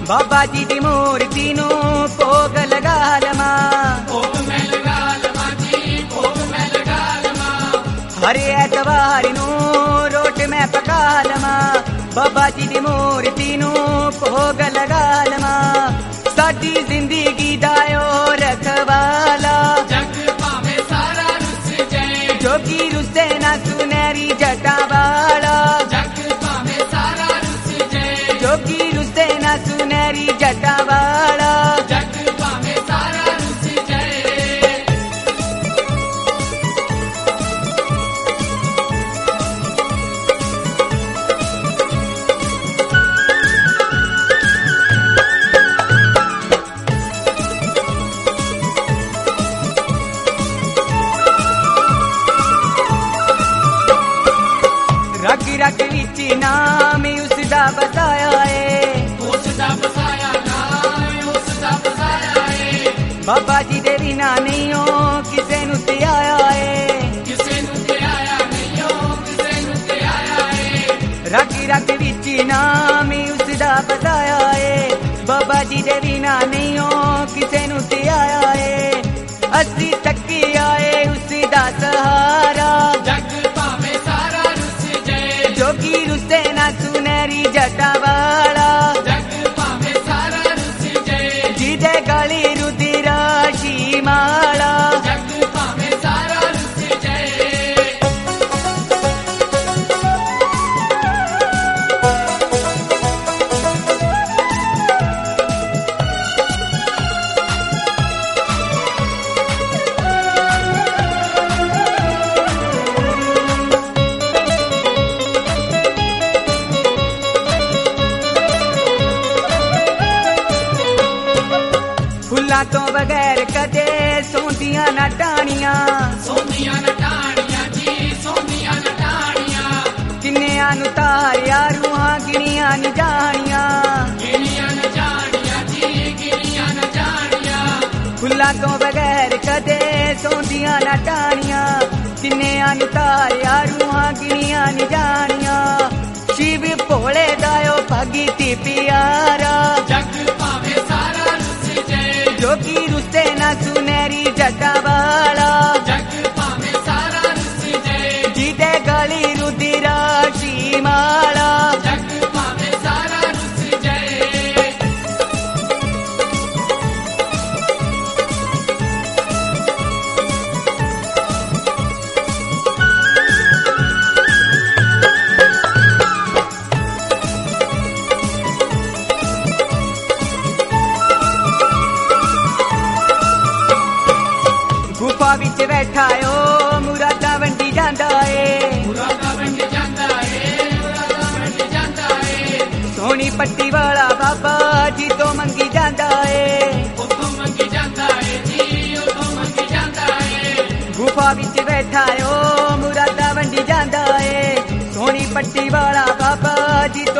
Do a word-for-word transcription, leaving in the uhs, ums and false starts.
बाबा जी दी मूर्ति नू भोग लगा लमा, भोग मैं लगा लमा जी, भोग मैं लगा लमा। हर ऐतवार नू रोट मैं पका लमा, बाबा जी दी मूर्ति नू भोग लगा लमा। साडी जिंदगी दा ओ रखवाला, जग भावे सारा रुस जाए, जोगी रुसे ना सुनहरी जटा वाला, जग भावे सारा रुस जाए, जोगी रुसे ना सुनहरी जटा वाला। जग भावे सारा रुस जाए। रग रग विच नाम उसदा बसाया है, उसदा बसाया नाम उसदा बसाया है। बाबा जी दे बिना नहीं हो किसे नू ते आया है, किसे नू ते आया नहीं हो, किसे नू ते आया है। रग रग विच नाम उसदा बसाया है, बाबा जी दे बिना नहीं हो किसे नू ते आया है। असी तकी आए उसदा सहारा, जग भावे सारा रुस जाए, जोगी रुसे ना सुनहरी जटा वाला, जग भावे सारा रुस जाए, जिदे गली रुद्राशी माला। जग भावे सारा रुस जाए। फुल्लां तो बगैर कदे सोंदियां ना टाणियां, सोनिया नटाणिया जी, सोनिया नटाणिया। किन्नियां नू तारिया रूहां गिनियां नी जानियां। गिनिया न जानिया जी, गिनिया न जानिया। फुल्लां तो बगैर कदे सोंदियां ना टाणियां, किन्नियां नू तारिया रूहां गिनियां नी जानियां। शिव भोले दायो भगती प्यारा, जग भावे सारा रुस जाए, जोगी रुसे ना सुनहरी जटा वाला, जग भावे सारा रुस जाए, जिदे गली रुद्राशी माला। जग भावे सारा रुस जाए। गुफा विच बैठा ओ मुरादा वंडी जांदा ए, मुरादा बन जाता है, मुरादा बन जाता है। सोनी पट्टी वाला बाबा जी तो मंगी जांदा ए, वो तो मंगी जाता है जी, वो तो मंगी जाता है। गुफा विच बैठा ओ मुरादा वंडी जांदा ए, सोनी पट्टी वाला बाबा जी तो